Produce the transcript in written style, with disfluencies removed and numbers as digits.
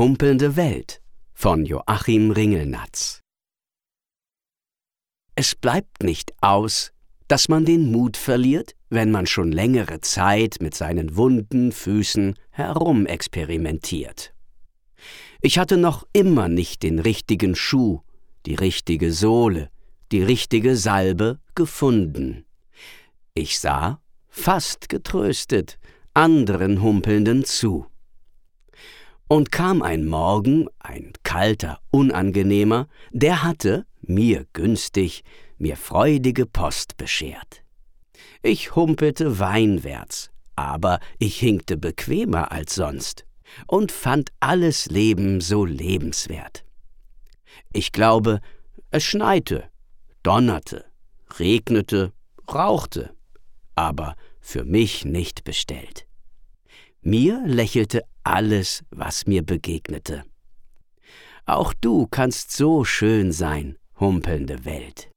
Humpelnde Welt von Joachim Ringelnatz. Es bleibt nicht aus, dass man den Mut verliert, wenn man schon längere Zeit mit seinen wunden Füßen herumexperimentiert. Ich hatte noch immer nicht den richtigen Schuh, die richtige Sohle, die richtige Salbe gefunden. Ich sah, fast getröstet, anderen Humpelnden zu. Und kam ein Morgen, ein kalter, unangenehmer, der hatte, mir günstig, mir freudige Post beschert. Ich humpelte weinwärts, aber ich hinkte bequemer als sonst und fand alles Leben so lebenswert. Ich glaube, es schneite, donnerte, regnete, rauchte, aber für mich nicht bestellt. Mir lächelte alles, was mir begegnete. Auch du kannst so schön sein, humpelnde Welt.